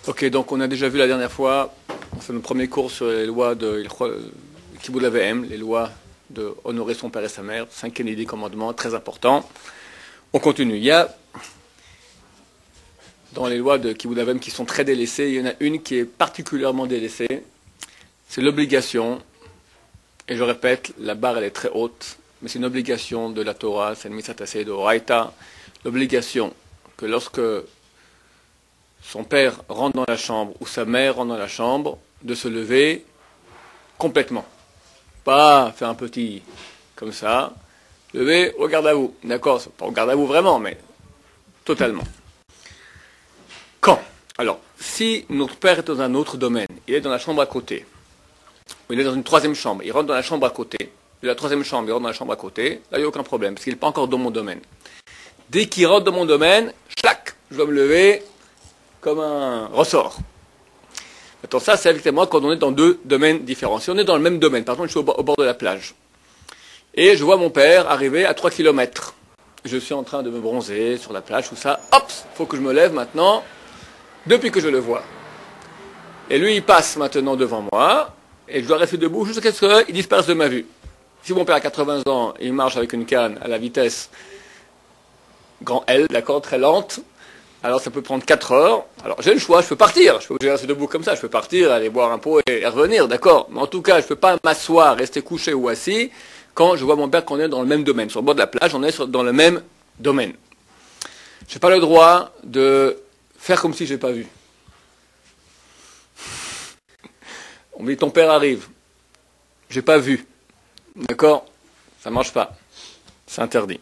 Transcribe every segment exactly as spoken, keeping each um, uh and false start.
Ok, donc on a déjà vu la dernière fois, on fait notre premier cours sur les lois de Kibboud Av V'Em, les lois de honorer son père et sa mère, cinquième des dix commandements, très important. On continue. Il y a, dans les lois de Kibboud Av V'Em qui sont très délaissées, il y en a une qui est particulièrement délaissée, c'est l'obligation, et je répète, la barre elle est très haute, mais c'est une obligation de la Torah, c'est une mitzvah tassée de Horaïta, l'obligation que lorsque son père rentre dans la chambre ou sa mère rentre dans la chambre, de se lever complètement. Pas faire un petit comme ça, lever au garde à vous. D'accord, c'est pas au garde à vous vraiment, mais totalement. Quand? Alors, si notre père est dans un autre domaine, il est dans la chambre à côté, ou il est dans une troisième chambre, il rentre dans la chambre à côté, de la troisième chambre, il rentre dans la chambre à côté, là il n'y a aucun problème, parce qu'il n'est pas encore dans mon domaine. Dès qu'il rentre dans mon domaine, chlac, je dois me lever comme un ressort. Attends, ça c'est effectivement quand on est dans deux domaines différents. Si on est dans le même domaine, par exemple je suis au bord, au bord de la plage, et je vois mon père arriver à trois kilomètres. Je suis en train de me bronzer sur la plage, tout ça, hop, il faut que je me lève maintenant, depuis que je le vois. Et lui il passe maintenant devant moi, et je dois rester debout jusqu'à ce qu'il disparaisse de ma vue. Si mon père a quatre-vingts ans, et il marche avec une canne à la vitesse grand L, d'accord, très lente, alors ça peut prendre quatre heures. Alors j'ai le choix, je peux partir, je peux rester debout comme ça, je peux partir, aller boire un pot et, et revenir, d'accord. Mais en tout cas, je ne peux pas m'asseoir, rester couché ou assis quand je vois mon père qu'on est dans le même domaine. Sur le bord de la plage, on est sur, dans le même domaine. Je n'ai pas le droit de faire comme si je n'ai pas vu. On me dit ton père arrive, j'ai pas vu, d'accord, ça ne marche pas, c'est interdit.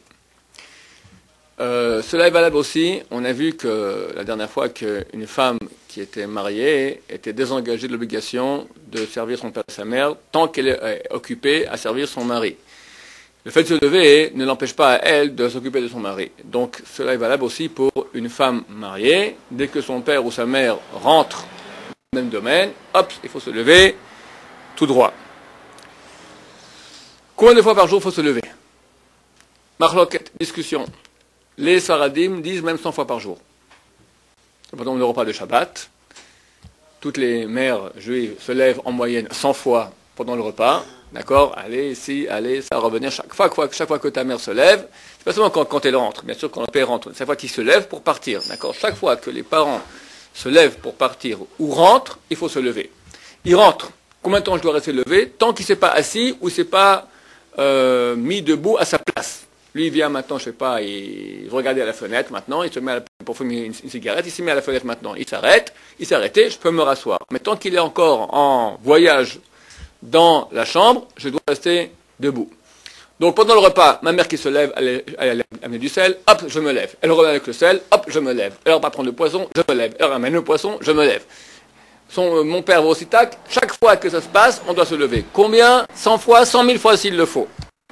Euh, cela est valable aussi, on a vu que la dernière fois qu'une femme qui était mariée était désengagée de l'obligation de servir son père et sa mère tant qu'elle est occupée à servir son mari. Le fait de se lever ne l'empêche pas à elle de s'occuper de son mari. Donc cela est valable aussi pour une femme mariée. Dès que son père ou sa mère rentre dans le même domaine, hop, il faut se lever tout droit. Combien de fois par jour il faut se lever? Marloquette, discussion. Les Sfaradim disent même cent fois par jour. Pendant le repas de Shabbat, toutes les mères juives se lèvent en moyenne cent fois pendant le repas. D'accord? Allez ici, allez, ça, revenir. Chaque fois, chaque fois que ta mère se lève, c'est pas seulement quand, quand elle rentre, bien sûr quand le père rentre, chaque fois qu'il se lève pour partir. D'accord? Chaque fois que les parents se lèvent pour partir ou rentrent, il faut se lever. Il rentre. Combien de temps je dois rester levé? Tant qu'il ne s'est pas assis ou ne s'est pas euh, mis debout à sa place. Lui, il vient maintenant, je sais pas, il regarde à la fenêtre maintenant, il se met à la, pour fumer une, une cigarette, il se met à la fenêtre maintenant, il s'arrête, il s'est arrêté, je peux me rasseoir. Mais tant qu'il est encore en voyage dans la chambre, je dois rester debout. Donc pendant le repas, ma mère qui se lève, elle, elle, elle amène du sel, hop, je me lève. Elle revient avec le sel, hop, je me lève. Elle va prendre le poisson, je me lève. Elle ramène le poisson, je me lève. Son, mon père va aussi tac, chaque fois que ça se passe, on doit se lever. Combien? Cent fois, cent mille fois s'il le faut.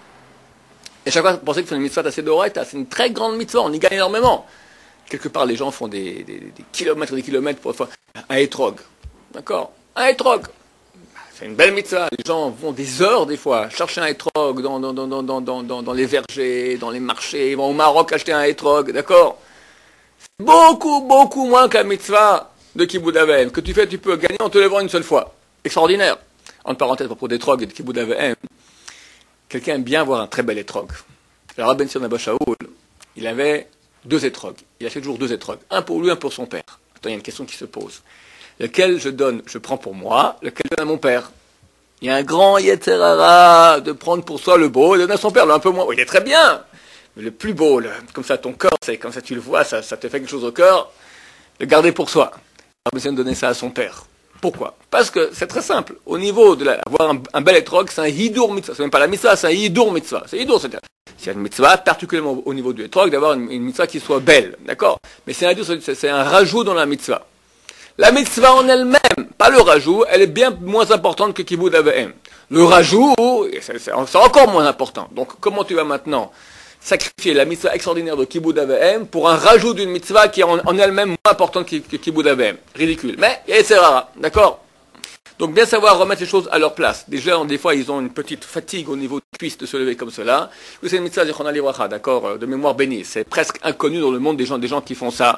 Et chaque fois, vous pensez que c'est une mitzvah assez d'oraita, c'est une très grande mitzvah, on y gagne énormément. Quelque part, les gens font des, des, des kilomètres et des kilomètres pour faire un étrog. D'accord? Un étrog. C'est une belle mitzvah. Les gens vont des heures, des fois, chercher un étrog dans, dans, dans, dans, dans, dans, dans les vergers, dans les marchés, ils vont au Maroc acheter un étrog. D'accord? C'est beaucoup, beaucoup moins qu'un mitzvah de Kibboud Av V'Em. Que tu fais, tu peux gagner en te levant une seule fois. Extraordinaire. Entre parenthèses, à propos d'étrog et de Kibboud Av V'Em, quelqu'un aime bien avoir un très bel étrog. Alors, Rabbi Sion Abba Shaul, il avait deux étrogs. Il achetait toujours deux étrogs. Un pour lui, un pour son père. Attends, il y a une question qui se pose. Lequel je donne, je prends pour moi, lequel je donne à mon père? Il y a un grand Yetzer Hara de prendre pour soi le beau et de donner à son père, le un peu moins. Oh, il est très bien, mais le plus beau, le, comme ça ton corps, c'est comme ça tu le vois, ça, ça te fait quelque chose au cœur, le garder pour soi. Il a besoin de donner ça à son père. Pourquoi? Parce que c'est très simple. Au niveau de la, avoir un, un bel étrog, c'est un hidur mitzvah. C'est même pas la mitzvah, c'est un hidur mitzvah. C'est hidur, c'est c'est une mitzvah, particulièrement au niveau du étrog, d'avoir une, une mitzvah qui soit belle. D'accord? Mais c'est un hidur, c'est, c'est un rajout dans la mitzvah. La mitzvah en elle-même, pas le rajout, elle est bien moins importante que Kibboud Av V'Em. Le rajout, c'est, c'est, c'est encore moins important. Donc, comment tu vas maintenant sacrifier la mitzvah extraordinaire de Kibboud Av V'Em pour un rajout d'une mitzvah qui est en, en elle-même moins importante que, que Kibboud Av V'Em? Ridicule. Mais, et c'est rare, d'accord? Donc, bien savoir remettre les choses à leur place. Déjà, des fois, ils ont une petite fatigue au niveau de cuisse de se lever comme cela. C'est une mitzvah de Chonali Bracha, d'accord, de mémoire bénie. C'est presque inconnu dans le monde des gens, des gens qui font ça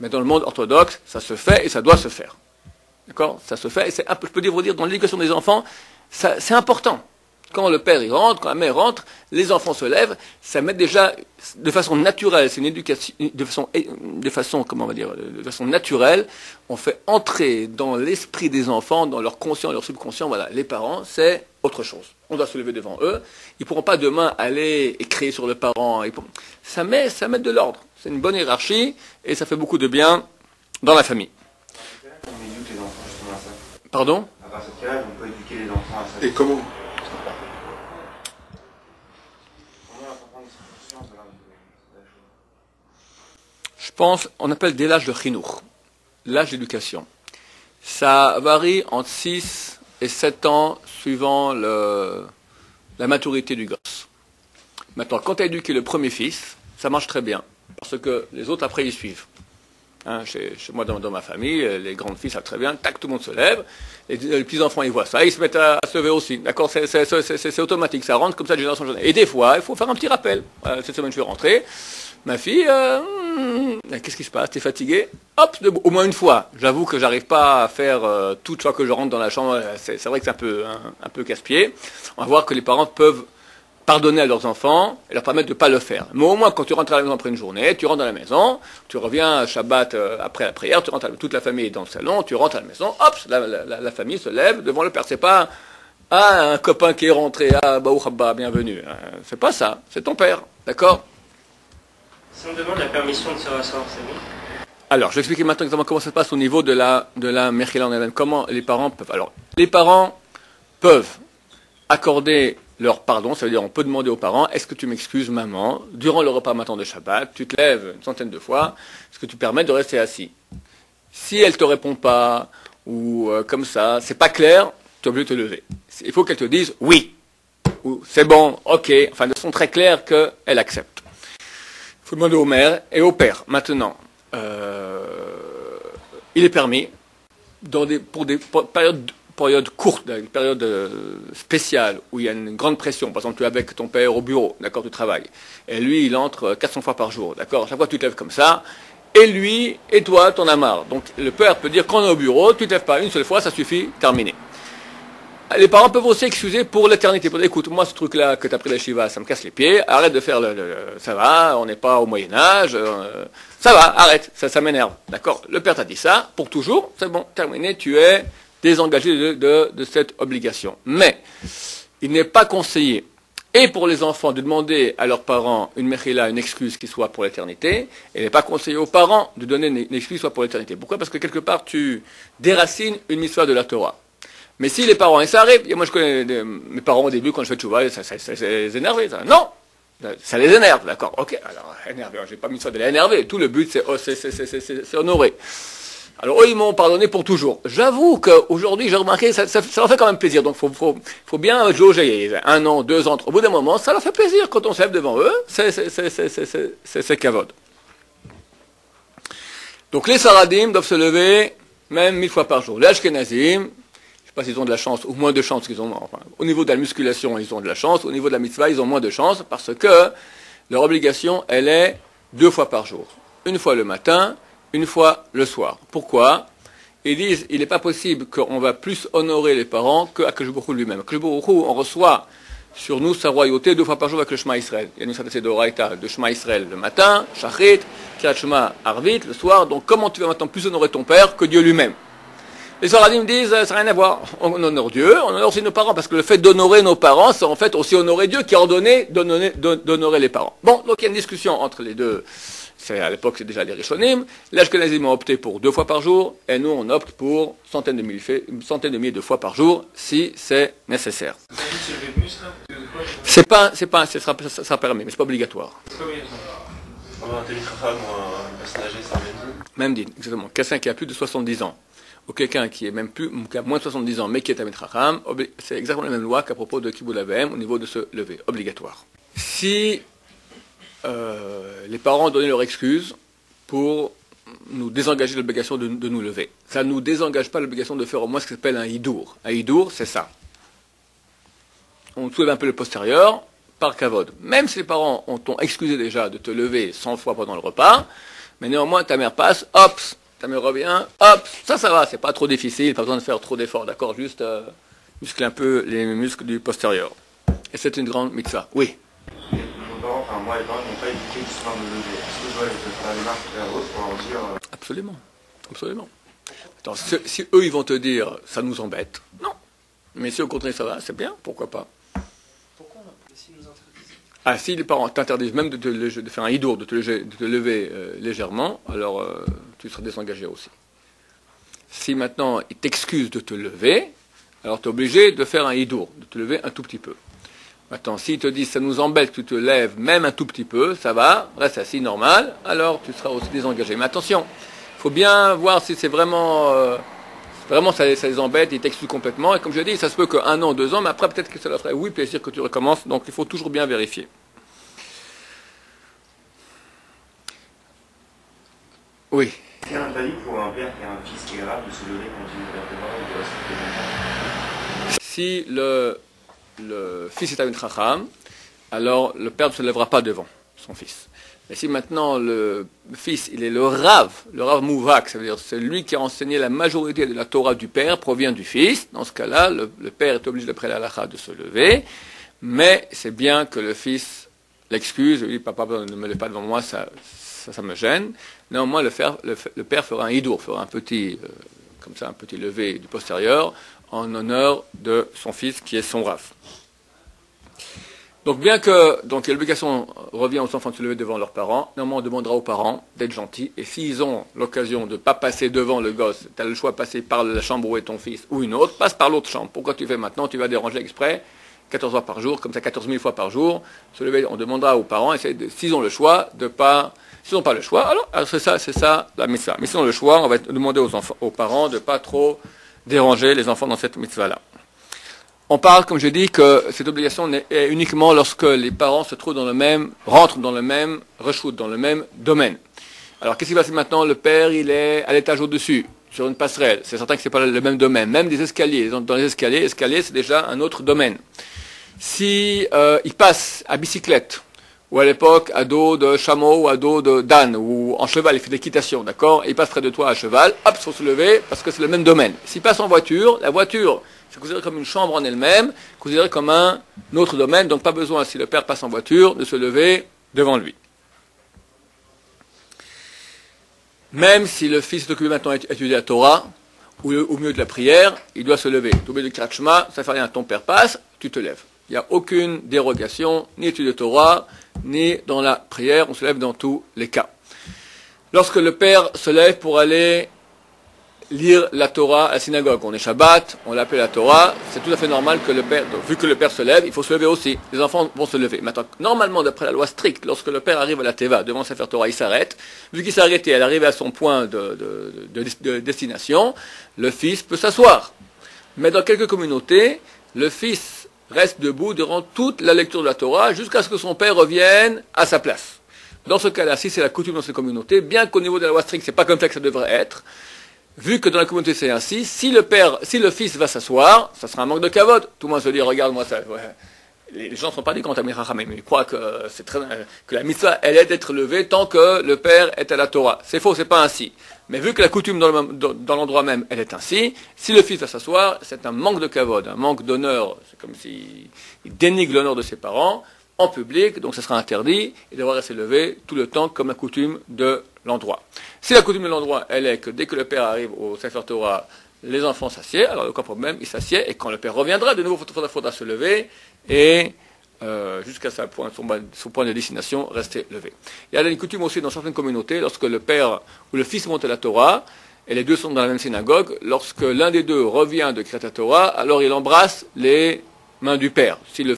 Mais dans le monde orthodoxe, ça se fait et ça doit se faire. D'accord? Ça se fait et c'est, je peux vous dire, dans l'éducation des enfants, ça, c'est important. Quand le père il rentre, quand la mère rentre, les enfants se lèvent, ça met déjà de façon naturelle, c'est une éducation, de façon, de façon, comment on va dire, de façon naturelle, on fait entrer dans l'esprit des enfants, dans leur conscient, leur subconscient, voilà, les parents, c'est autre chose. On doit se lever devant eux, ils ne pourront pas demain aller et crier sur le parent, pourront... ça met, ça met de l'ordre, c'est une bonne hiérarchie, et ça fait beaucoup de bien dans la famille. On éduque les enfants justement à ça. Pardon? À partir de quel âge on peut éduquer les enfants à ça? Et comment? Je pense, on appelle dès l'âge de chinour, l'âge d'éducation. Ça varie entre six et sept ans suivant le, la maturité du gosse. Maintenant, quand tu as éduqué le premier fils, ça marche très bien, parce que les autres après ils suivent. Hein, chez, chez moi, dans, dans ma famille, les grandes filles savent très bien, tac, tout le monde se lève, et les petits-enfants ils voient ça, ils se mettent à, à se lever aussi. D'accord, c'est, c'est, c'est, c'est, c'est automatique, ça rentre comme ça de génération en génération. Et des fois, il faut faire un petit rappel. Voilà, cette semaine je suis rentré. Ma fille, euh, qu'est-ce qui se passe? T'es fatigué? Hop, debout. Au moins une fois. J'avoue que j'arrive pas à faire euh, toute fois que je rentre dans la chambre. C'est, c'est vrai que c'est un peu, un, un peu casse-pied. On va voir que les parents peuvent pardonner à leurs enfants et leur permettre de ne pas le faire. Mais au moins, quand tu rentres à la maison après une journée, tu rentres dans la maison, tu reviens Shabbat euh, après la prière, tu rentres à la, toute la famille est dans le salon, tu rentres à la maison, hop, la, la, la, la famille se lève devant le père. C'est pas ah, un copain qui est rentré, ah, Baou Habba, bienvenue. Euh, c'est pas ça, c'est ton père, d'accord? Si on demande la permission de se rasseoir, c'est bon? Alors, je vais expliquer maintenant exactement comment ça se passe au niveau de la, de la Mechila en elle-même. Comment les parents peuvent. Alors, les parents peuvent accorder leur pardon, ça veut dire on peut demander aux parents, est-ce que tu m'excuses maman, durant le repas matin de Shabbat, tu te lèves une centaine de fois, est-ce que tu permets de rester assis? Si elle te répond pas, ou euh, comme ça, c'est pas clair, tu es obligé de te lever. Il faut qu'elle te dise oui, ou c'est bon, ok, enfin de façon très claire qu'elle accepte. Il faut demander aux mères et au père. Maintenant, euh, il est permis, dans des, pour des pour périodes période courte, une période euh, spéciale où il y a une grande pression, par exemple tu es avec ton père au bureau, d'accord, tu travailles, et lui il entre quatre cents fois par jour, d'accord, chaque fois tu te lèves comme ça, et lui et toi t'en as marre. Donc le père peut dire quand on est au bureau, tu te lèves pas une seule fois, ça suffit, terminé. Les parents peuvent aussi excuser pour l'éternité, pour dire, écoute, moi ce truc-là que tu as pris la shiva, ça me casse les pieds, arrête de faire le, le, le ça va, on n'est pas au Moyen-Âge, euh, ça va, arrête, ça, ça m'énerve, d'accord. Le père t'a dit ça, pour toujours, c'est bon, terminé, tu es désengagés de, de, de cette obligation. Mais il n'est pas conseillé, et pour les enfants, de demander à leurs parents une mechila, une excuse qui soit pour l'éternité, et il n'est pas conseillé aux parents de donner une, une excuse qui soit pour l'éternité. Pourquoi? Parce que quelque part, tu déracines une mitzvah de la Torah. Mais si les parents, et ça arrive, et moi je connais des, mes parents au début, quand je fais tchouva, ça, ça, ça, ça les énerve, ça. Non! Ça les énerve, d'accord, ok, alors énervé, j'ai pas mis ça de les énerver, tout le but c'est, oh, c'est, c'est, c'est, c'est, c'est honorer. Alors eux, ils m'ont pardonné pour toujours. J'avoue qu'aujourd'hui, j'ai remarqué, ça, ça, ça leur fait quand même plaisir. Donc, il faut, faut, faut bien jauger. Un an, deux ans, au bout d'un moment, ça leur fait plaisir. Quand on se lève devant eux, c'est, c'est, c'est, c'est, c'est, c'est, c'est, c'est kavod. Donc, les Saradim doivent se lever même mille fois par jour. Les Ashkenazim, je ne sais pas s'ils ont de la chance ou moins de chance qu'ils ont. Enfin, au niveau de la musculation, ils ont de la chance. Au niveau de la mitzvah, ils ont moins de chance parce que leur obligation, elle est deux fois par jour. Une fois le matin, une fois le soir. Pourquoi? Ils disent il n'est pas possible qu'on va plus honorer les parents qu'Akadosh Baruch Hu lui-même. Akadosh Baruch Hu, on reçoit sur nous sa royauté deux fois par jour avec le Shema Israël. Il y a une certaine d'Oraïta de Shema Israël le matin, Shachrit, Kriyat Shema Arvit le soir. Donc comment tu vas maintenant plus honorer ton père que Dieu lui-même? Les Saradim disent ça n'a rien à voir. On honore Dieu, on honore aussi nos parents parce que le fait d'honorer nos parents, c'est en fait aussi honorer Dieu qui a ordonné d'honorer, d'honorer les parents. Bon, donc il y a une discussion entre les deux. C'est, à l'époque, c'est déjà les Rishonim. Les Ashkenazim ont opté pour deux fois par jour, et nous, on opte pour centaines de milliers, une centaine de milliers de fois par jour, si c'est nécessaire. C'est pas, c'est pas, ça sera, ça sera permis, mais c'est pas obligatoire. Même dit, exactement. Quelqu'un qui a plus de soixante-dix ans, ou quelqu'un qui est même plus, qui a moins de soixante-dix ans, mais qui est Talmid Chacham, c'est exactement la même loi qu'à propos de Kibud Avim, au niveau de se lever, obligatoire. Si Euh, les parents ont donné leur excuse pour nous désengager de l'obligation de, de nous lever. Ça ne nous désengage pas de l'obligation de faire au moins ce qui s'appelle un hidour. Un hidour, c'est ça. On soulève un peu le postérieur par kavod. Même si les parents ont, ont excusé déjà de te lever cent fois pendant le repas, Mais néanmoins, ta mère passe, hop, ta mère revient, hop, ça, ça va, c'est pas trop difficile, pas besoin de faire trop d'efforts, d'accord, juste euh, muscler un peu les muscles du postérieur. Et c'est une grande mitzvah. Oui. Nos parents, enfin moi, les parents n'ont pas éduqué justement à me lever. Est-ce que je dois faire la démarche vers eux pour leur dire... euh, Absolument, absolument. Attends, si, si eux, ils vont te dire, ça nous embête, non. Mais si au contraire, ça va, c'est bien, pourquoi pas. Pourquoi s'ils nous interdisent? Ah, si les parents t'interdisent même de, te, de faire un hidour, de te lever, de te lever euh, légèrement, alors euh, tu seras désengagé aussi. Si maintenant ils t'excusent de te lever, alors tu es obligé de faire un hidour, de te lever un tout petit peu. Maintenant, s'ils te disent ça nous embête que tu te lèves même un tout petit peu, ça va, reste assis normal, alors tu seras aussi désengagé. Mais attention, il faut bien voir si c'est vraiment, euh, vraiment ça, ça les embête, ils t'excusent complètement. Et comme je dis, ça se peut qu'un an, deux ans, mais après peut-être que ça leur ferait oui plaisir que tu recommences. Donc il faut toujours bien vérifier. Oui. C'est interdit pour un père qui a un fils qui est grave de se lever quand il est devant ou de rester devant. Si le, le fils est à une chacham, alors le père ne se lèvera pas devant son fils. Mais si maintenant le fils, il est le Rav, le Rav Mouvak, ça veut dire c'est lui qui a enseigné la majorité de la Torah du père, provient du fils, dans ce cas-là, le, le père est obligé d'après la halakha de se lever, mais c'est bien que le fils l'excuse, lui dit papa ne me lève pas devant moi, ça, ça, ça me gêne. Néanmoins, le, fer, le, le père fera un hidour, fera un petit, euh, comme ça, un petit lever du postérieur, en honneur de son fils qui est son Rav. Donc bien que donc l'obligation revient aux enfants de se lever devant leurs parents, néanmoins on demandera aux parents d'être gentils, et s'ils ont l'occasion de ne pas passer devant le gosse, tu as le choix de passer par la chambre où est ton fils ou une autre, passe par l'autre chambre. Pourquoi tu fais maintenant? Tu vas déranger exprès, quatorze fois par jour, comme ça quatorze mille fois par jour, se lever, on demandera aux parents, de, s'ils ont le choix, de pas, s'ils n'ont pas le choix, alors, alors c'est ça, c'est ça la mitzvah. Mais s'ils ont le choix, on va demander aux, enfants, aux parents de ne pas trop déranger les enfants dans cette mitzvah-là. On parle, comme je dis, que cette obligation est uniquement lorsque les parents se trouvent dans le même, rentrent dans le même reshoot, dans le même domaine. Alors, qu'est-ce qui va se passer maintenant? Le père, il est à l'étage au-dessus, sur une passerelle. C'est certain que c'est pas le même domaine. Même des escaliers. Dans les escaliers, escalier, c'est déjà un autre domaine. Si, euh, il passe à bicyclette, ou à l'époque, à dos de chameau, ou à dos de d'âne, ou en cheval, il fait de l'équitation, d'accord? Et il passe près de toi à cheval, hop, il faut se lever, parce que c'est le même domaine. S'il passe en voiture, la voiture, c'est considéré comme une chambre en elle-même, considéré comme un autre domaine, donc pas besoin, si le père passe en voiture, de se lever devant lui. Même si le fils est occupé maintenant à étudier la Torah, ou au milieu de la prière, il doit se lever. Au milieu de Kriyat Shema, ça fait rien, ton père passe, tu te lèves. Il n'y a aucune dérogation, ni étude de Torah, ni dans la prière, on se lève dans tous les cas. Lorsque le père se lève pour aller lire la Torah à la synagogue, on est Shabbat, on l'appelle la Torah, c'est tout à fait normal que le père, donc, vu que le père se lève, il faut se lever aussi. Les enfants vont se lever. Maintenant, normalement, d'après la loi stricte, lorsque le père arrive à la Teva, devant sa faire Torah, il s'arrête. Vu qu'il s'est arrêté, elle arrive à son point de, de, de, de, de destination, le fils peut s'asseoir. Mais dans quelques communautés, le fils reste debout durant toute la lecture de la Torah, jusqu'à ce que son père revienne à sa place. Dans ce cas-là, si c'est la coutume dans ces communautés, bien qu'au niveau de la loi stricte, c'est pas comme ça que ça devrait être, vu que dans la communauté c'est ainsi, si le père, si le fils va s'asseoir, ça sera un manque de kavod. Tout le monde se dit, regarde moi ça. Ouais. Les gens ne sont pas des grands mais ils croient que c'est très, que la mitzvah elle est d'être levée tant que le père est à la Torah. C'est faux, c'est pas ainsi. Mais vu que la coutume dans, le, dans, dans l'endroit même elle est ainsi, si le fils va s'asseoir, c'est un manque de kavod, un manque d'honneur. C'est comme s'il il dénigre l'honneur de ses parents en public, donc ce sera interdit. Il devra rester levé tout le temps comme la coutume de l'endroit. Si la coutume de l'endroit, elle est que dès que le père arrive au Sefer Torah, les enfants s'assiedent, alors aucun problème, il s'assied, et quand le père reviendra, de nouveau, il faudra, faudra se lever, et euh, jusqu'à sa point, son, son point de destination, rester levé. Il y a une coutume aussi dans certaines communautés, lorsque le père ou le fils monte à la Torah, et les deux sont dans la même synagogue, lorsque l'un des deux revient de Kriyat Torah, alors il embrasse les mains du père. Si le